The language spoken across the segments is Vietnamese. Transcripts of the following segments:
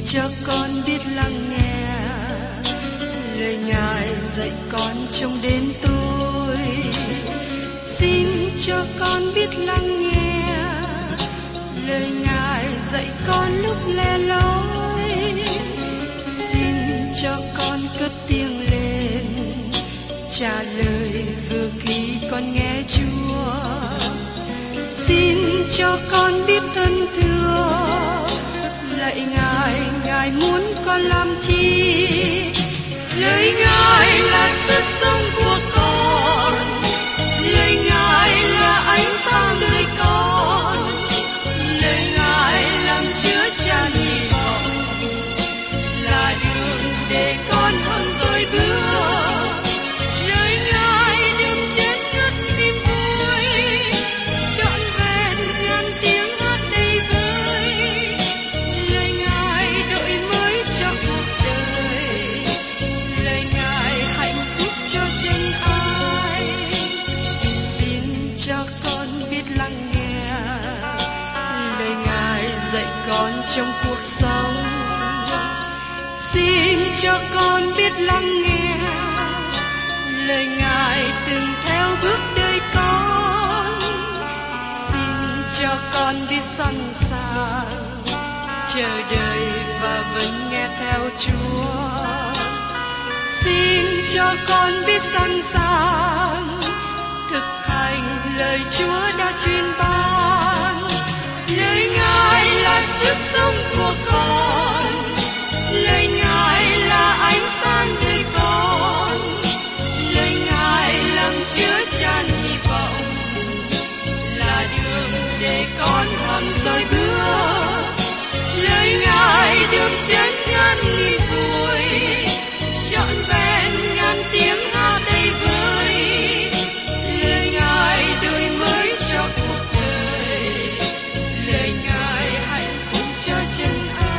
cho con biết lắng nghe lời Ngài dạy con trong đêm tối. Xin cho con biết lắng nghe lời Ngài dạy con lúc le lối. Xin cho con cất tiếng lên trả lời vừa khi con nghe Chúa. Xin cho con biết ơn thưa lạy Ngài, Ngài muốn con làm chi? Lời Ngài là sức sống của con, lời Ngài là ánh sáng đời con, lời Ngài làm chứa chan hy vọng, là đường để con hôm rồi bước. Lời Ngài đừng chết ngất niềm vui, trọn vẹn ngàn tiếng hát đầy vơi. Lời Ngài đổi mới cho cuộc đời, lời Ngài hạnh phúc cho chân ai. Xin cho con biết lắng nghe lời Ngài dạy con trong cuộc sống. Xin cho con biết lắng nghe lời Ngài từng theo bước đời con. Xin cho con biết sẵn sàng chờ đợi và vẫn nghe theo Chúa. Xin cho con biết sẵn sàng thực hành lời Chúa đã truyền ban. Lời Ngài là sức sống của con, lời Ngài là ánh sáng đời con, lời Ngài làm chứa chan hy vọng, là đường để con hằng rời bước. Lời Ngài đường chân ngàn nghìn vui, trọn vẹn ngàn tiếng hát đầy vơi. Lời Ngài đổi mới cho cuộc đời, lời Ngài hạnh phúc cho chân ai.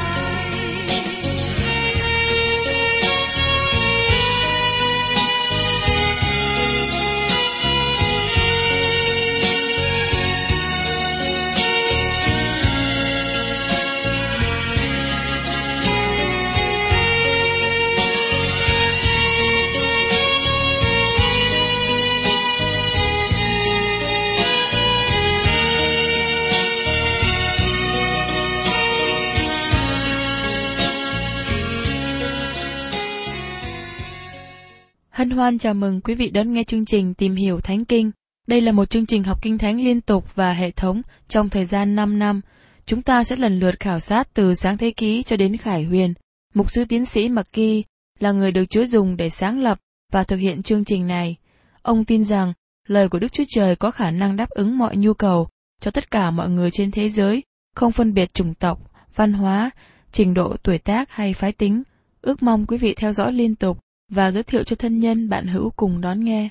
Hân hoan chào mừng quý vị đón nghe chương trình Tìm hiểu Thánh Kinh. Đây là một chương trình học Kinh Thánh liên tục và hệ thống trong thời gian 5 năm. Chúng ta sẽ lần lượt khảo sát từ Sáng Thế Ký cho đến Khải Huyền. Mục sư tiến sĩ McGee là người được Chúa dùng để sáng lập và thực hiện chương trình này. Ông tin rằng lời của Đức Chúa Trời có khả năng đáp ứng mọi nhu cầu cho tất cả mọi người trên thế giới, không phân biệt chủng tộc, văn hóa, trình độ tuổi tác hay phái tính. Ước mong quý vị theo dõi liên tục và giới thiệu cho thân nhân bạn hữu cùng đón nghe.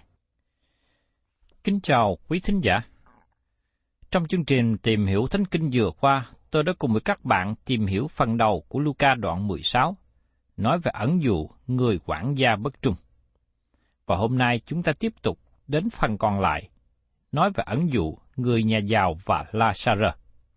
Kính chào quý thính giả. Trong chương trình Tìm hiểu Thánh Kinh vừa qua, tôi đã cùng với các bạn tìm hiểu phần đầu của Luca đoạn 16, nói về ẩn dụ người quản gia bất trung. Và hôm nay chúng ta tiếp tục đến phần còn lại, nói về ẩn dụ người nhà giàu và Lazarơ.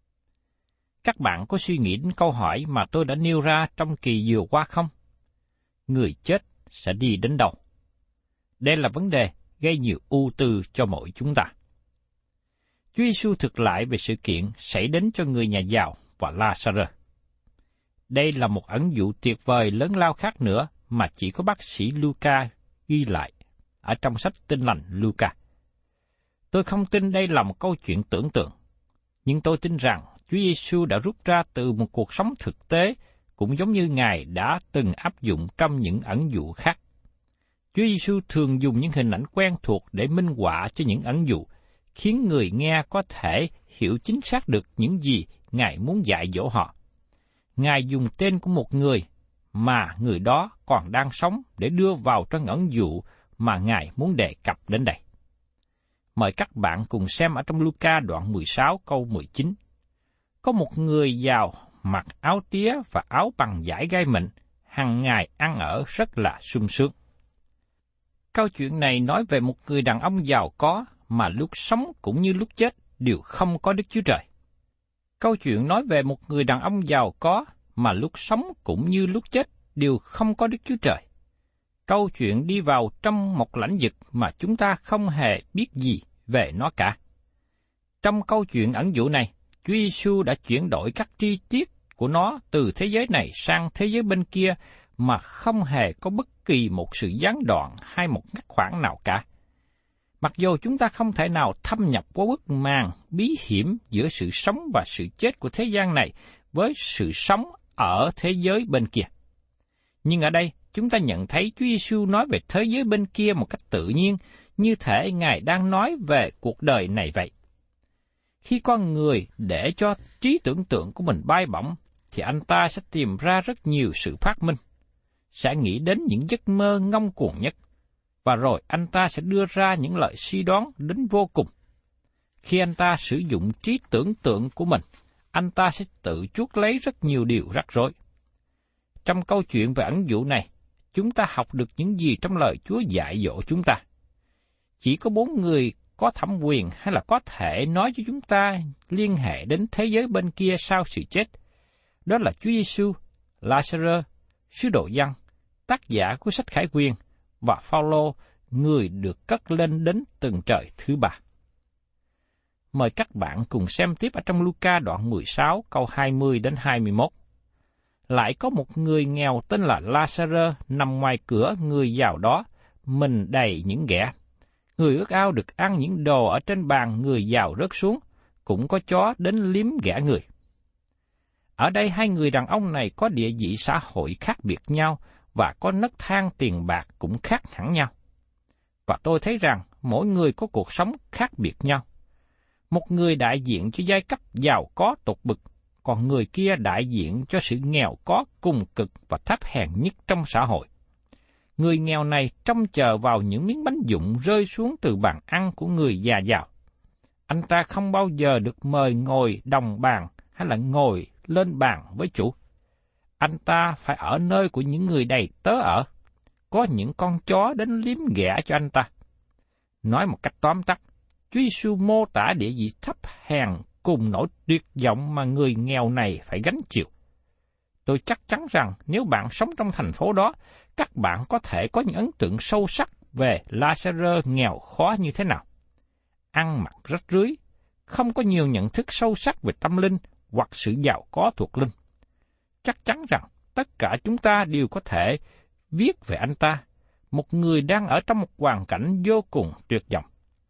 Các bạn có suy nghĩ đến câu hỏi mà tôi đã nêu ra trong kỳ vừa qua không? Người chết sẽ đi đến đâu? Đây là vấn đề gây nhiều ưu tư cho mỗi chúng ta. Chúa Giêsu thực lại về sự kiện xảy đến cho người nhà giàu và Lazarơ. Đây là một ẩn dụ tuyệt vời lớn lao khác nữa mà chỉ có bác sĩ Luca ghi lại ở trong sách Tin lành Luca. Tôi không tin đây là một câu chuyện tưởng tượng, nhưng tôi tin rằng Chúa Giêsu đã rút ra từ một cuộc sống thực tế, cũng giống như Ngài đã từng áp dụng trong những ẩn dụ khác. Chúa Giêsu thường dùng những hình ảnh quen thuộc để minh họa cho những ẩn dụ, khiến người nghe có thể hiểu chính xác được những gì Ngài muốn dạy dỗ họ. Ngài dùng tên của một người mà người đó còn đang sống để đưa vào trong ẩn dụ mà Ngài muốn đề cập đến đây. Mời các bạn cùng xem ở trong Luca đoạn 16 câu 19. Có một người giàu mặc áo tía và áo bằng vải gai mịn, hằng ngày ăn ở rất là sung sướng. Câu chuyện này nói về một người đàn ông giàu có mà lúc sống cũng như lúc chết đều không có Đức Chúa Trời. Câu chuyện nói về một người đàn ông giàu có mà lúc sống cũng như lúc chết đều không có Đức Chúa Trời. Câu chuyện đi vào trong một lãnh vực mà chúng ta không hề biết gì về nó cả. Trong câu chuyện ẩn dụ này, Chúa Giêsu đã chuyển đổi các chi tiết của nó từ thế giới này sang thế giới bên kia mà không hề có bất kỳ một sự gián đoạn hay một ngắt quãng nào cả. Mặc dù chúng ta không thể nào thâm nhập qua bức màn bí hiểm giữa sự sống và sự chết của thế gian này với sự sống ở thế giới bên kia. Nhưng ở đây, chúng ta nhận thấy Chúa Giêsu nói về thế giới bên kia một cách tự nhiên, như thể Ngài đang nói về cuộc đời này vậy. Khi con người để cho trí tưởng tượng của mình bay bổng, thì anh ta sẽ tìm ra rất nhiều sự phát minh, sẽ nghĩ đến những giấc mơ ngông cuồng nhất, và rồi anh ta sẽ đưa ra những lời suy đoán đến vô cùng. Khi anh ta sử dụng trí tưởng tượng của mình, anh ta sẽ tự chuốc lấy rất nhiều điều rắc rối. Trong câu chuyện về ẩn dụ này, chúng ta học được những gì trong lời Chúa dạy dỗ chúng ta. Chỉ có 4 người có thẩm quyền hay là có thể nói cho chúng ta liên hệ đến thế giới bên kia sau sự chết. Đó là Chúa Giêsu, La-sa-rơ, sứ đồ Giăng, tác giả của sách Khải Huyền, và Phao-lô, người được cất lên đến tầng trời thứ 3. Mời các bạn cùng xem tiếp ở trong Luca đoạn 16 câu 20 đến 21. Lại có một người nghèo tên là La-sa-rơ nằm ngoài cửa người giàu đó, mình đầy những ghẻ. Người ước ao được ăn những đồ ở trên bàn người giàu rớt xuống, cũng có chó đến liếm ghẻ người. Ở đây hai người đàn ông này có địa vị xã hội khác biệt nhau và có nấc thang tiền bạc cũng khác hẳn nhau. Và tôi thấy rằng mỗi người có cuộc sống khác biệt nhau. Một người đại diện cho giai cấp giàu có tột bực, còn người kia đại diện cho sự nghèo có cùng cực và thấp hèn nhất trong xã hội. Người nghèo này trông chờ vào những miếng bánh vụn rơi xuống từ bàn ăn của người già giàu. Anh ta không bao giờ được mời ngồi đồng bàn hay là ngồi lên bàn với chủ. Anh ta phải ở nơi của những người đầy tớ ở. Có những con chó đến liếm ghẻ cho anh ta. Nói một cách tóm tắt, Chúa Giêsu mô tả địa vị thấp hèn cùng nỗi tuyệt vọng mà người nghèo này phải gánh chịu. Tôi chắc chắn rằng nếu bạn sống trong thành phố đó, các bạn có thể có những ấn tượng sâu sắc về La-sa-rơ nghèo khó như thế nào. Ăn mặc rách rưới, không có nhiều nhận thức sâu sắc về tâm linh hoặc sự giàu có thuộc linh. Chắc chắn rằng tất cả chúng ta đều có thể viết về anh ta, một người đang ở trong một hoàn cảnh vô cùng tuyệt vọng.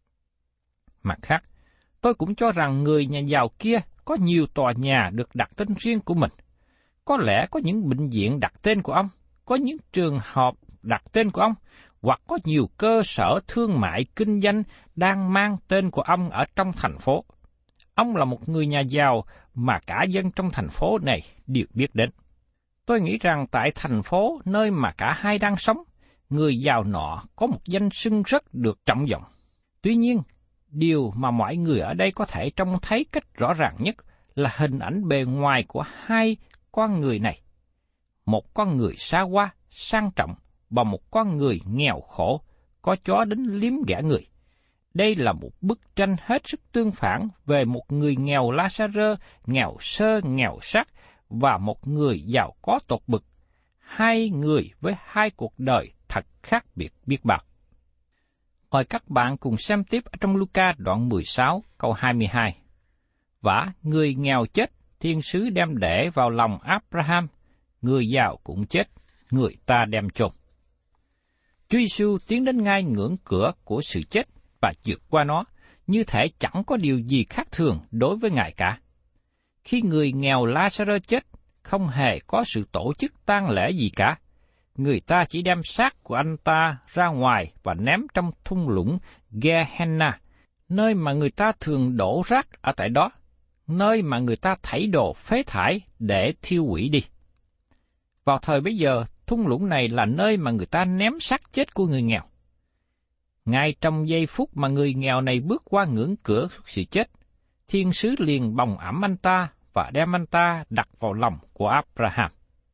Mặt khác, tôi cũng cho rằng người nhà giàu kia có nhiều tòa nhà được đặt tên riêng của mình. Có lẽ có những bệnh viện đặt tên của ông, có những trường học đặt tên của ông, hoặc có nhiều cơ sở thương mại kinh doanh đang mang tên của ông ở trong thành phố. Ông là một người nhà giàu mà cả dân trong thành phố này đều biết đến. Tôi nghĩ rằng tại thành phố nơi mà cả hai đang sống, người giàu nọ có một danh xưng rất được trọng vọng. Tuy nhiên, điều mà mọi người ở đây có thể trông thấy cách rõ ràng nhất là hình ảnh bề ngoài của hai con người này. Một con người xa hoa, sang trọng và một con người nghèo khổ, có chó đến liếm ghẻ người. Đây là một bức tranh hết sức tương phản về một người nghèo La-sa-rơ, nghèo sơ, nghèo sắc và một người giàu có tột bực. Hai người với hai cuộc đời thật khác biệt biết bao. Mời các bạn cùng xem tiếp ở trong Luca đoạn 16 câu 22. Vả người nghèo chết, thiên sứ đem để vào lòng Abraham, người giàu cũng chết, người ta đem chôn. Chúa Giêsu tiến đến ngay ngưỡng cửa của sự chết và vượt qua nó, như thể chẳng có điều gì khác thường đối với Ngài cả. Khi người nghèo La-sa-rơ chết, không hề có sự tổ chức tang lễ gì cả. Người ta chỉ đem xác của anh ta ra ngoài và ném trong thung lũng Gehenna, nơi mà người ta thường đổ rác ở tại đó, nơi mà người ta thảy đồ phế thải để thiêu hủy đi. Vào thời bấy giờ, thung lũng này là nơi mà người ta ném xác chết của người nghèo. Ngay trong giây phút mà người nghèo này bước qua ngưỡng cửa sự chết, thiên sứ liền bồng ẵm anh ta và đem anh ta đặt vào lòng của Abraham.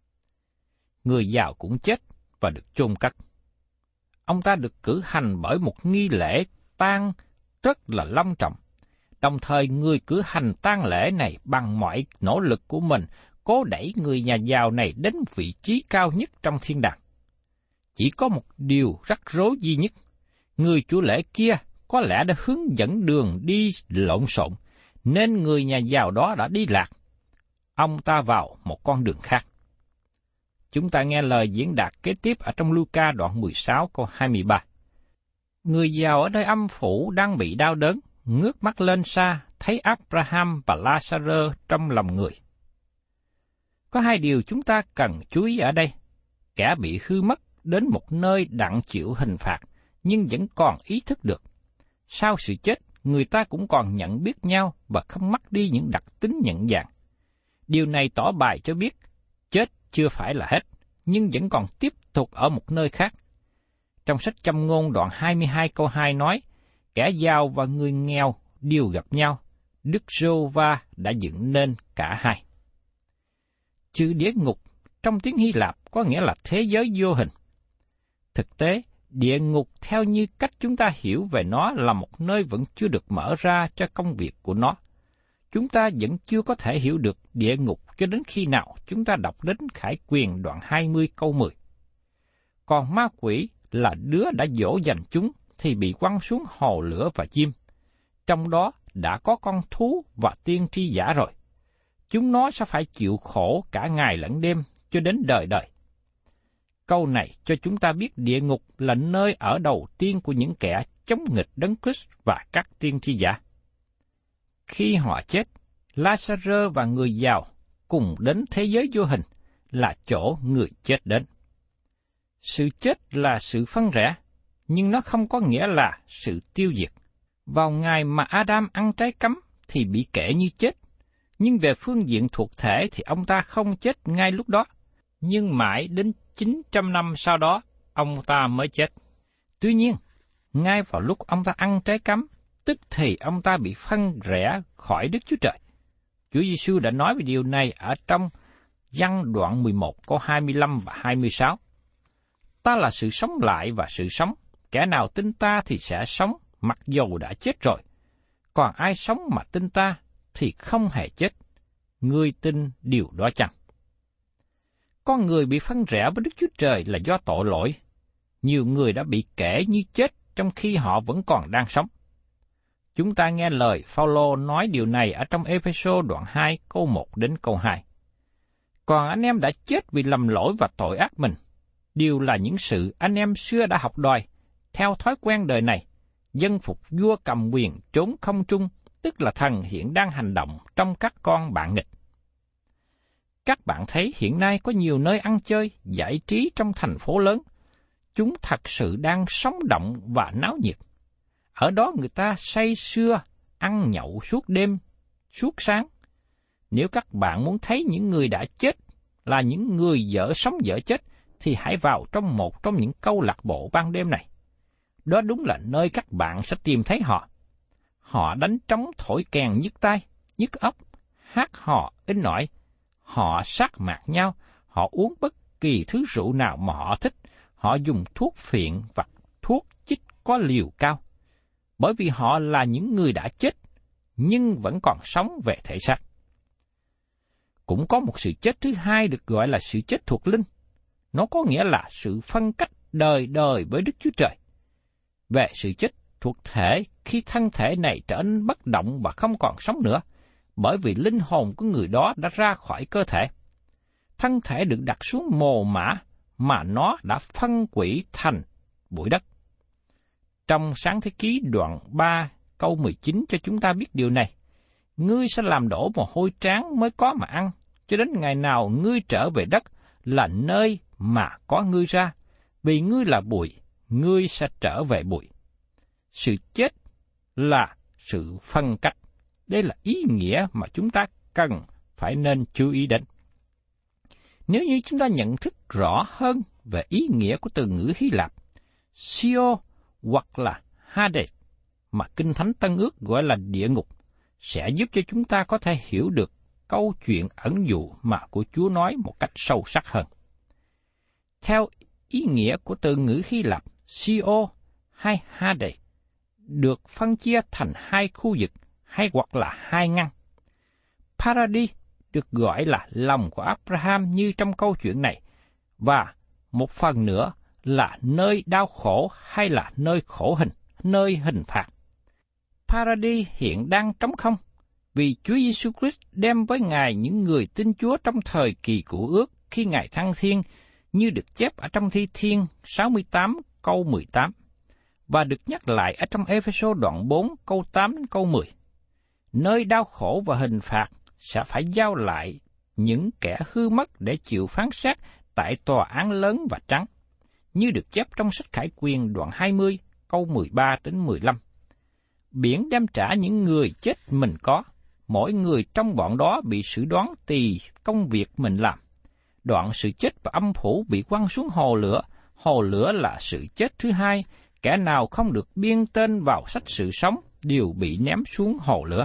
Người giàu cũng chết và được chôn cất. Ông ta được cử hành bởi một nghi lễ tang rất là long trọng. Đồng thời người cử hành tang lễ này bằng mọi nỗ lực của mình cố đẩy người nhà giàu này đến vị trí cao nhất trong thiên đàng. Chỉ có một điều rắc rối duy nhất, người chủ lễ kia có lẽ đã hướng dẫn đường đi lộn xộn, nên người nhà giàu đó đã đi lạc. Ông ta vào một con đường khác. Chúng ta nghe lời diễn đạt kế tiếp ở trong Luca đoạn 16 câu 23. Người giàu ở nơi âm phủ đang bị đau đớn, ngước mắt lên xa, thấy Abraham và Lazarơ trong lòng người. Có hai điều chúng ta cần chú ý ở đây. Kẻ bị hư mất đến một nơi đặng chịu hình phạt, nhưng vẫn còn ý thức được. Sau sự chết, người ta cũng còn nhận biết nhau và không mất đi những đặc tính nhận dạng. Điều này tỏ bài cho biết, chết chưa phải là hết, nhưng vẫn còn tiếp tục ở một nơi khác. Trong sách Châm ngôn đoạn 22 câu 2 nói, kẻ giàu và người nghèo đều gặp nhau, Đức Giê-hô-va đã dựng nên cả hai. Chữ địa ngục trong tiếng Hy Lạp có nghĩa là thế giới vô hình. Thực tế, địa ngục theo như cách chúng ta hiểu về nó là một nơi vẫn chưa được mở ra cho công việc của nó. Chúng ta vẫn chưa có thể hiểu được địa ngục cho đến khi nào chúng ta đọc đến Khải Quyền đoạn 20 câu 10. Còn ma quỷ là đứa đã dỗ dành chúng thì bị quăng xuống hồ lửa và diêm. Trong đó đã có con thú và tiên tri giả rồi. Chúng nó sẽ phải chịu khổ cả ngày lẫn đêm cho đến đời đời. Câu này cho chúng ta biết địa ngục là nơi ở đầu tiên của những kẻ chống nghịch Đấng Christ và các tiên tri giả. Khi họ chết, Lazarơ và người giàu cùng đến thế giới vô hình là chỗ người chết đến. Sự chết là sự phân rẽ, nhưng nó không có nghĩa là sự tiêu diệt. Vào ngày mà Adam ăn trái cấm thì bị kể như chết, nhưng về phương diện thuộc thể thì ông ta không chết ngay lúc đó, nhưng mãi đến 900 năm sau đó, ông ta mới chết. Tuy nhiên, ngay vào lúc ông ta ăn trái cấm, tức thì ông ta bị phân rẽ khỏi Đức Chúa Trời. Chúa Giêsu đã nói về điều này ở trong Giăng đoạn 11 câu 25 và 26. Ta là sự sống lại và sự sống, kẻ nào tin ta thì sẽ sống, mặc dầu đã chết rồi. Còn ai sống mà tin ta thì không hề chết. Ngươi tin điều đó chăng? Con người bị phân rẽ với Đức Chúa Trời là do tội lỗi. Nhiều người đã bị kể như chết trong khi họ vẫn còn đang sống. Chúng ta nghe lời Phao-lô nói điều này ở trong Ê-phê-sô đoạn 2 câu 1 đến câu 2. Còn anh em đã chết vì lầm lỗi và tội ác mình. Điều là những sự anh em xưa đã học đòi, theo thói quen đời này, dân phục vua cầm quyền trốn không trung, tức là thần hiện đang hành động trong các con bạn nghịch. Các bạn thấy hiện nay có nhiều nơi ăn chơi, giải trí trong thành phố lớn. Chúng thật sự đang sống động và náo nhiệt. Ở đó người ta say sưa, ăn nhậu suốt đêm, suốt sáng. Nếu các bạn muốn thấy những người đã chết là những người dở sống dở chết, thì hãy vào trong một trong những câu lạc bộ ban đêm này. Đó đúng là nơi các bạn sẽ tìm thấy họ. Họ đánh trống thổi kèn nhức tai, nhức óc, hát hò in ỏi. Họ sát mạc nhau, họ uống bất kỳ thứ rượu nào mà họ thích. Họ dùng thuốc phiện và thuốc chích có liều cao. Bởi vì họ là những người đã chết, nhưng vẫn còn sống về thể xác. Cũng có một sự chết thứ hai được gọi là sự chết thuộc linh. Nó có nghĩa là sự phân cách đời đời với Đức Chúa Trời. Về sự chết thuộc thể, khi thân thể này trở nên bất động và không còn sống nữa, bởi vì linh hồn của người đó đã ra khỏi cơ thể. Thân thể được đặt xuống mồ mả mà nó đã phân hủy thành bụi đất. Trong Sáng Thế Ký đoạn 3 câu 19 cho chúng ta biết điều này. Ngươi sẽ làm đổ mồ hôi trán mới có mà ăn, cho đến ngày nào ngươi trở về đất là nơi mà có ngươi ra, vì ngươi là bụi, ngươi sẽ trở về bụi. Sự chết là sự phân cách. Đây là ý nghĩa mà chúng ta cần phải nên chú ý đến. Nếu như chúng ta nhận thức rõ hơn về ý nghĩa của từ ngữ Hy Lạp, Sheol hoặc là Hades, mà Kinh Thánh Tân Ước gọi là địa ngục, sẽ giúp cho chúng ta có thể hiểu được câu chuyện ẩn dụ mà của Chúa nói một cách sâu sắc hơn. Theo ý nghĩa của từ ngữ Hy Lạp, Sheol hay Hades được phân chia thành hai khu vực hay hoặc là hai ngăn. Paradis được gọi là lòng của Abraham như trong câu chuyện này, và một phần nữa là nơi đau khổ hay là nơi khổ hình, nơi hình phạt. Paradis hiện đang trống không, vì Chúa Giêsu Christ đem với Ngài những người tin Chúa trong thời kỳ Cựu Ước khi Ngài thăng thiên, như được chép ở trong Thi Thiên 68 câu 18, và được nhắc lại ở trong Ê-phê-sô đoạn 4 câu 8 đến câu 10. Nơi đau khổ và hình phạt sẽ phải giao lại những kẻ hư mất để chịu phán xét tại tòa án lớn và trắng, như được chép trong sách Khải Quyền đoạn 20 câu 13 đến 15. Biển đem trả những người chết mình có, mỗi người trong bọn đó bị xử đoán tùy công việc mình làm. Đoạn sự chết và âm phủ bị quăng xuống hồ lửa là sự chết thứ hai, kẻ nào không được biên tên vào sách sự sống đều bị ném xuống hồ lửa.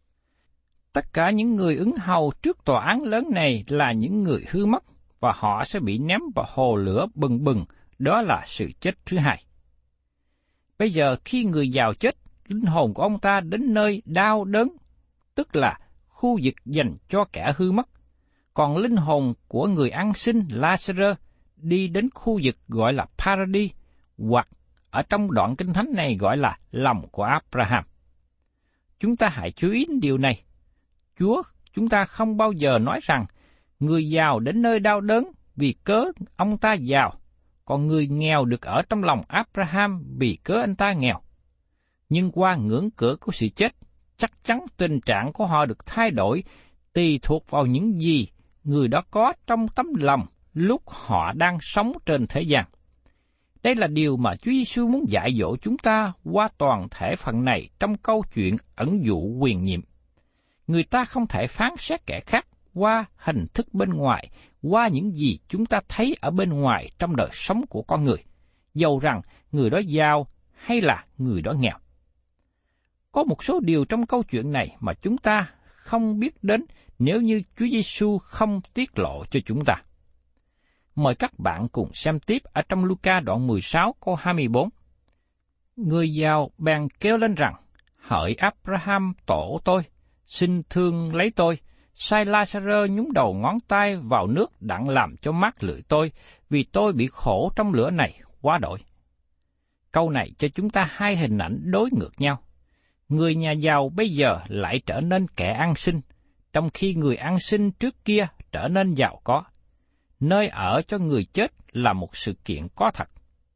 Tất cả những người ứng hầu trước tòa án lớn này là những người hư mất, và họ sẽ bị ném vào hồ lửa bừng bừng, đó là sự chết thứ hai. Bây giờ khi người giàu chết, linh hồn của ông ta đến nơi đau đớn, tức là khu vực dành cho kẻ hư mất. Còn linh hồn của người ăn xin Lazarus đi đến khu vực gọi là Paradis, hoặc ở trong đoạn Kinh Thánh này gọi là lòng của Abraham. Chúng ta hãy chú ý đến điều này. Chúng ta không bao giờ nói rằng người giàu đến nơi đau đớn vì cớ ông ta giàu, còn người nghèo được ở trong lòng Abraham vì cớ anh ta nghèo. Nhưng qua ngưỡng cửa của sự chết, chắc chắn tình trạng của họ được thay đổi tùy thuộc vào những gì người đó có trong tấm lòng lúc họ đang sống trên thế gian. Đây là điều mà Chúa Giêsu muốn dạy dỗ chúng ta qua toàn thể phần này trong câu chuyện ẩn dụ quyền nhiệm. Người ta không thể phán xét kẻ khác qua hình thức bên ngoài, qua những gì chúng ta thấy ở bên ngoài trong đời sống của con người, dầu rằng người đó giàu hay là người đó nghèo. Có một số điều trong câu chuyện này mà chúng ta không biết đến nếu như Chúa Giêsu không tiết lộ cho chúng ta. Mời các bạn cùng xem tiếp ở trong Luca đoạn 16 câu 24. Người giàu bèn kêu lên rằng, hỡi Abraham tổ tôi, xin thương lấy tôi, sai Lazarơ nhúng đầu ngón tay vào nước đặng làm cho mát lưỡi tôi, vì tôi bị khổ trong lửa này quá đổi. Câu này cho chúng ta hai hình ảnh đối ngược nhau. Người nhà giàu bây giờ lại trở nên kẻ ăn xin, trong khi người ăn xin trước kia trở nên giàu có. Nơi ở cho người chết là một sự kiện có thật.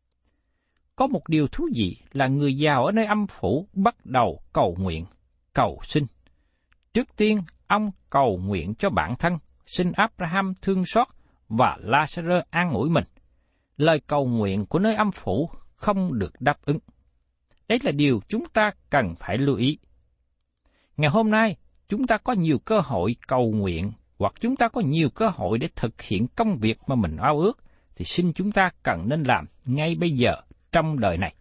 Có một điều thú vị là người giàu ở nơi âm phủ bắt đầu cầu nguyện, cầu xin. Trước tiên, ông cầu nguyện cho bản thân, xin Abraham thương xót và Lazarơ an ủi mình. Lời cầu nguyện của nơi âm phủ không được đáp ứng. Đấy là điều chúng ta cần phải lưu ý. Ngày hôm nay, chúng ta có nhiều cơ hội cầu nguyện, hoặc chúng ta có nhiều cơ hội để thực hiện công việc mà mình ao ước, thì xin chúng ta cần nên làm ngay bây giờ trong đời này.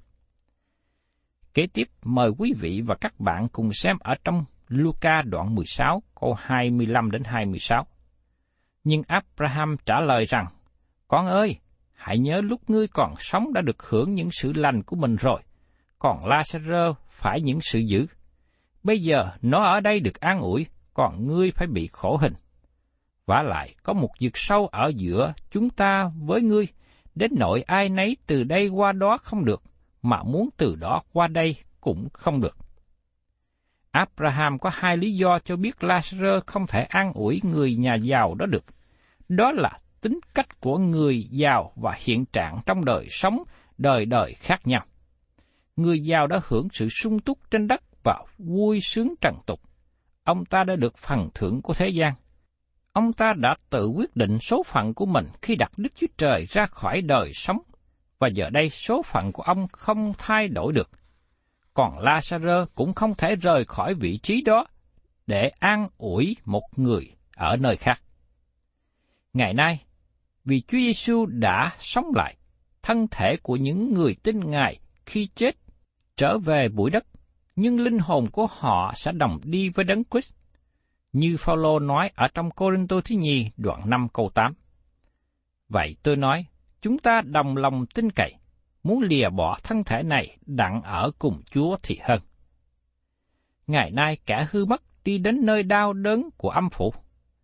Kế tiếp, mời quý vị và các bạn cùng xem ở trong Luca đoạn 16, câu 25 đến 26. Nhưng Abraham trả lời rằng, con ơi, hãy nhớ lúc ngươi còn sống đã được hưởng những sự lành của mình rồi, còn Lazarơ phải những sự dữ. Bây giờ nó ở đây được an ủi, còn ngươi phải bị khổ hình. Vả lại có một vực sâu ở giữa chúng ta với ngươi, đến nỗi ai nấy từ đây qua đó không được, mà muốn từ đó qua đây cũng không được. Abraham có hai lý do cho biết Lazarơ không thể an ủi người nhà giàu đó được. Đó là tính cách của người giàu và hiện trạng trong đời sống đời đời khác nhau. Người giàu đã hưởng sự sung túc trên đất và vui sướng trần tục. Ông ta đã được phần thưởng của thế gian. Ông ta đã tự quyết định số phận của mình khi đặt Đức Chúa Trời ra khỏi đời sống, và giờ đây số phận của ông không thay đổi được. Còn Lazarơ cũng không thể rời khỏi vị trí đó để an ủi một người ở nơi khác. Ngày nay, vì Chúa Giêsu đã sống lại, thân thể của những người tin Ngài khi chết trở về bụi đất, nhưng linh hồn của họ sẽ đồng đi với Đấng Christ, như Phao-lô nói ở trong Cô-rinh-tô thứ nhì đoạn 5 câu 8. Vậy tôi nói, chúng ta đồng lòng tin cậy, muốn lìa bỏ thân thể này đặng ở cùng Chúa thì hơn. Ngày nay kẻ hư mất đi đến nơi đau đớn của âm phủ.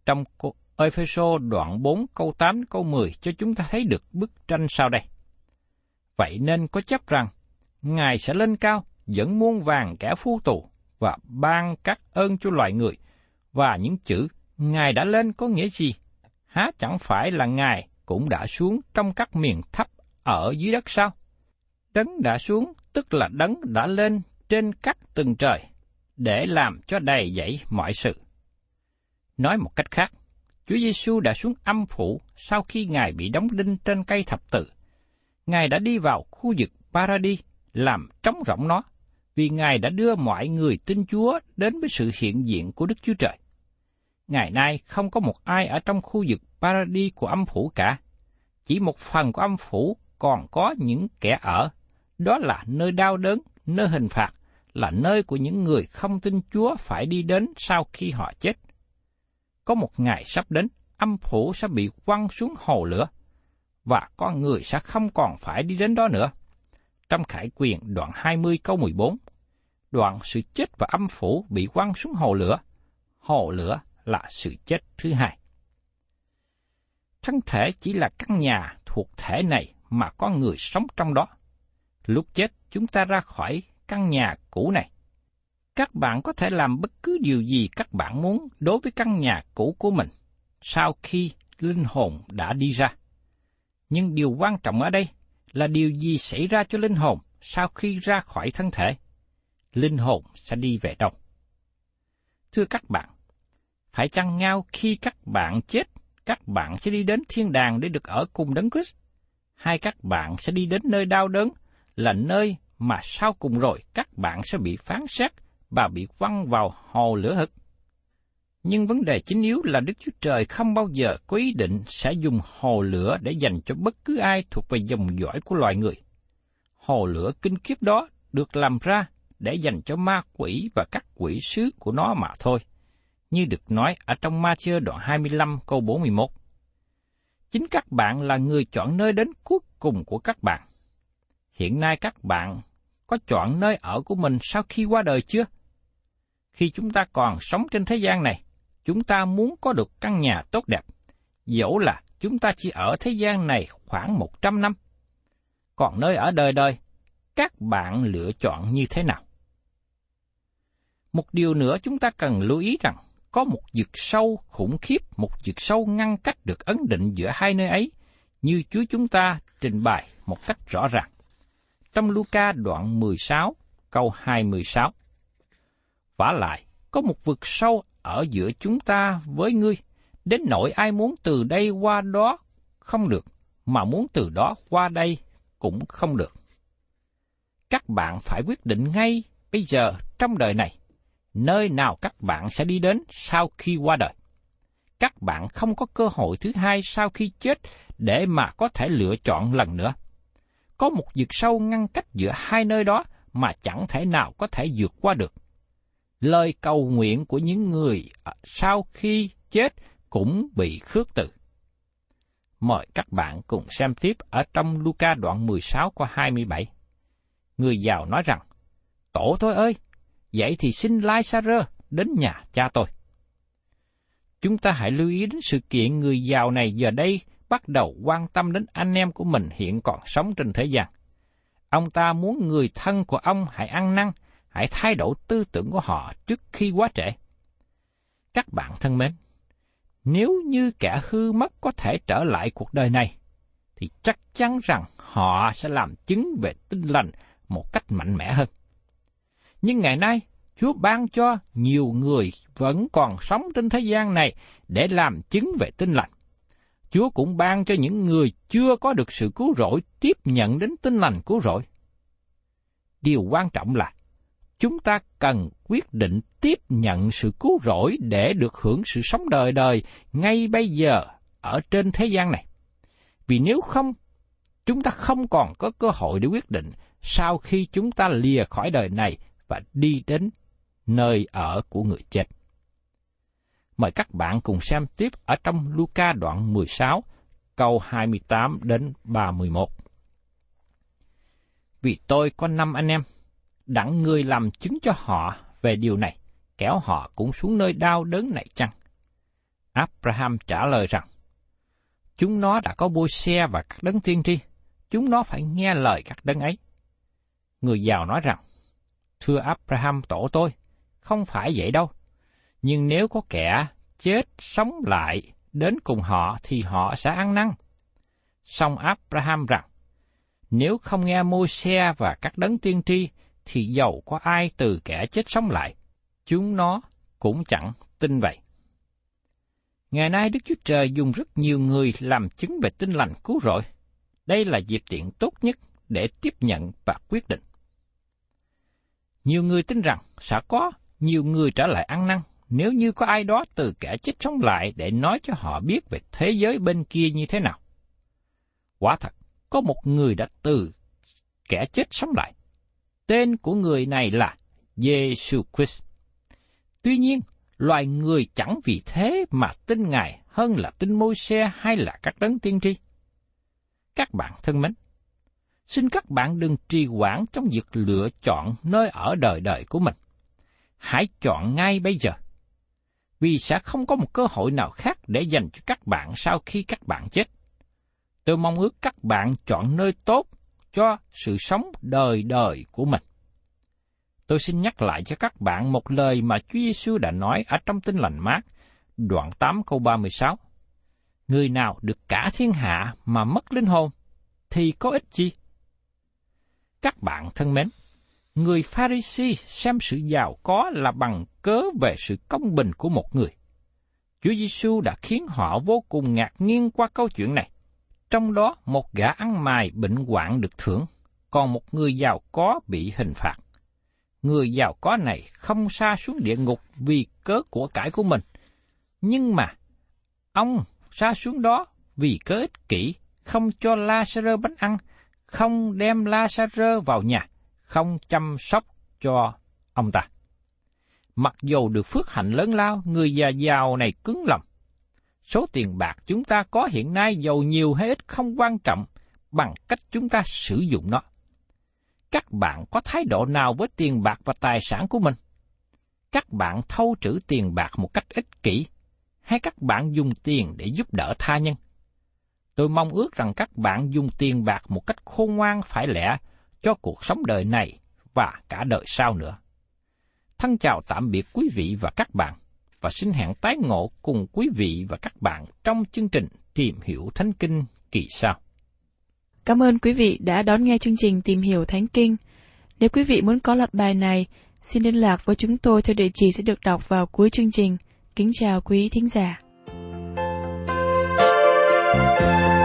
Trong Ê-phê-sô đoạn 4 câu 8 câu 10 cho chúng ta thấy được bức tranh sau đây. Vậy nên có chấp rằng, Ngài sẽ lên cao, dẫn muôn vàn kẻ phu tù, và ban các ơn cho loài người. Và những chữ Ngài đã lên có nghĩa gì? Há chẳng phải là Ngài cũng đã xuống trong các miền thấp ở dưới đất sao? Đấng đã xuống, tức là đấng đã lên trên các tầng trời, để làm cho đầy dẫy mọi sự. Nói một cách khác, Chúa Giêsu đã xuống âm phủ sau khi Ngài bị đóng đinh trên cây thập tự. Ngài đã đi vào khu vực Paradis làm trống rỗng nó, vì Ngài đã đưa mọi người tin Chúa đến với sự hiện diện của Đức Chúa Trời. Ngày nay không có một ai ở trong khu vực Paradis của âm phủ cả. Chỉ một phần của âm phủ còn có những kẻ ở, đó là nơi đau đớn, nơi hình phạt, là nơi của những người không tin Chúa phải đi đến sau khi họ chết. Có một ngày sắp đến, âm phủ sẽ bị quăng xuống hồ lửa, và con người sẽ không còn phải đi đến đó nữa. Trong Khải Quyền đoạn 20 câu 14, đoạn sự chết và âm phủ bị quăng xuống hồ lửa là sự chết thứ hai. Thân thể chỉ là căn nhà thuộc thể này mà con người sống trong đó. Lúc chết, chúng ta ra khỏi căn nhà cũ này. Các bạn có thể làm bất cứ điều gì các bạn muốn đối với căn nhà cũ của mình sau khi linh hồn đã đi ra. Nhưng điều quan trọng ở đây là điều gì xảy ra cho linh hồn sau khi ra khỏi thân thể. Linh hồn sẽ đi về đâu? Thưa các bạn, phải chăng ngao khi các bạn chết, các bạn sẽ đi đến thiên đàng để được ở cùng Đấng Christ? Hay các bạn sẽ đi đến nơi đau đớn, là nơi mà sau cùng rồi các bạn sẽ bị phán xét và bị quăng vào hồ lửa hực? Nhưng vấn đề chính yếu là Đức Chúa Trời không bao giờ có ý định sẽ dùng hồ lửa để dành cho bất cứ ai thuộc về dòng dõi của loài người. Hồ lửa kinh khiếp đó được làm ra để dành cho ma quỷ và các quỷ sứ của nó mà thôi, như được nói ở trong Ma-thi-ơ đoạn 25 câu 41. Chính các bạn là người chọn nơi đến cuối cùng của các bạn. Hiện nay các bạn có chọn nơi ở của mình sau khi qua đời chưa? Khi chúng ta còn sống trên thế gian này, chúng ta muốn có được căn nhà tốt đẹp, dẫu là chúng ta chỉ ở thế gian này khoảng 100 năm. Còn nơi ở đời đời, các bạn lựa chọn như thế nào? Một điều nữa chúng ta cần lưu ý rằng, có một vực sâu khủng khiếp, một vực sâu ngăn cách được ấn định giữa hai nơi ấy, như Chúa chúng ta trình bày một cách rõ ràng. Trong Luca đoạn 16, câu 26. Vả lại, có một vực sâu ở giữa chúng ta với ngươi, đến nỗi ai muốn từ đây qua đó không được, mà muốn từ đó qua đây cũng không được. Các bạn phải quyết định ngay bây giờ trong đời này, nơi nào các bạn sẽ đi đến sau khi qua đời. Các bạn không có cơ hội thứ hai sau khi chết để mà có thể lựa chọn lần nữa. Có một vực sâu ngăn cách giữa hai nơi đó mà chẳng thể nào có thể vượt qua được. Lời cầu nguyện của những người sau khi chết cũng bị khước từ. Mời các bạn cùng xem tiếp ở trong Luca đoạn 16 câu 27. Người giàu nói rằng, tổ tôi ơi, vậy thì xin Lai-sa-rơ đến nhà cha tôi. Chúng ta hãy lưu ý đến sự kiện người giàu này giờ đây bắt đầu quan tâm đến anh em của mình hiện còn sống trên thế gian. Ông ta muốn người thân của ông hãy ăn năn, hãy thay đổi tư tưởng của họ trước khi quá trễ. Các bạn thân mến, nếu như kẻ hư mất có thể trở lại cuộc đời này, thì chắc chắn rằng họ sẽ làm chứng về Tin Lành một cách mạnh mẽ hơn. Nhưng ngày nay, Chúa ban cho nhiều người vẫn còn sống trên thế gian này để làm chứng về Tin Lành. Chúa cũng ban cho những người chưa có được sự cứu rỗi tiếp nhận đến Tin Lành cứu rỗi. Điều quan trọng là chúng ta cần quyết định tiếp nhận sự cứu rỗi để được hưởng sự sống đời đời ngay bây giờ ở trên thế gian này. Vì nếu không, chúng ta không còn có cơ hội để quyết định sau khi chúng ta lìa khỏi đời này và đi đến nơi ở của người chết. Mời các bạn cùng xem tiếp ở trong Luca đoạn 16, câu 28 đến 31. Vì tôi có 5 anh em, đặng người làm chứng cho họ về điều này, kéo họ cũng xuống nơi đau đớn này chăng? Abraham trả lời rằng, chúng nó đã có Môi-se và các đấng tiên tri, chúng nó phải nghe lời các đấng ấy. Người giàu nói rằng, thưa Abraham tổ tôi, không phải vậy đâu. Nhưng nếu có kẻ chết sống lại đến cùng họ thì họ sẽ ăn năn. Song Abraham rằng, nếu không nghe Môi-se và các đấng tiên tri thì dầu có ai từ kẻ chết sống lại, chúng nó cũng chẳng tin vậy. Ngày nay Đức Chúa Trời dùng rất nhiều người làm chứng về tin lành cứu rỗi. Đây là dịp tiện tốt nhất để tiếp nhận và quyết định. Nhiều người tin rằng sẽ có nhiều người trở lại ăn năn nếu như có ai đó từ kẻ chết sống lại để nói cho họ biết về thế giới bên kia như thế nào. Quả thật, có một người đã từ kẻ chết sống lại. Tên của người này là Giê-xu Christ. Tuy nhiên, loài người chẳng vì thế mà tin Ngài hơn là tin Môi-se hay là các đấng tiên tri. Các bạn thân mến, xin các bạn đừng trì hoãn trong việc lựa chọn nơi ở đời đời của mình. Hãy chọn ngay bây giờ, vì sẽ không có một cơ hội nào khác để dành cho các bạn sau khi các bạn chết. Tôi mong ước các bạn chọn nơi tốt cho sự sống đời đời của mình. Tôi xin nhắc lại cho các bạn một lời mà Chúa Giêsu đã nói ở trong Tin Lành Mác, đoạn 8 câu 36. Người nào được cả thiên hạ mà mất linh hồn, thì có ích chi? Các bạn thân mến, người Pha-ri-si xem sự giàu có là bằng cớ về sự công bình của một người. Chúa Giêsu đã khiến họ vô cùng ngạc nhiên qua câu chuyện này. Trong đó, một gã ăn mày bệnh hoạn được thưởng, còn một người giàu có bị hình phạt. Người giàu có này không sa xuống địa ngục vì cớ của cải của mình, nhưng mà ông sa xuống đó vì cớ ích kỷ, không cho La-sa-rơ bánh ăn, không đem La-sa-rơ vào nhà, không chăm sóc cho ông ta. Mặc dù được phước hạnh lớn lao, người giàu này cứng lòng. Số tiền bạc chúng ta có hiện nay giàu nhiều hay ít không quan trọng bằng cách chúng ta sử dụng nó. Các bạn có thái độ nào với tiền bạc và tài sản của mình? Các bạn thâu trữ tiền bạc một cách ích kỷ, hay các bạn dùng tiền để giúp đỡ tha nhân? Tôi mong ước rằng các bạn dùng tiền bạc một cách khôn ngoan phải lẽ cho cuộc sống đời này và cả đời sau nữa. Thân chào tạm biệt quý vị và các bạn, và xin hẹn tái ngộ cùng quý vị và các bạn trong chương trình Tìm Hiểu Thánh Kinh kỳ sau. Cảm ơn quý vị đã đón nghe chương trình Tìm Hiểu Thánh Kinh. Nếu quý vị muốn có loạt bài này, xin liên lạc với chúng tôi theo địa chỉ sẽ được đọc vào cuối chương trình. Kính chào quý thính giả.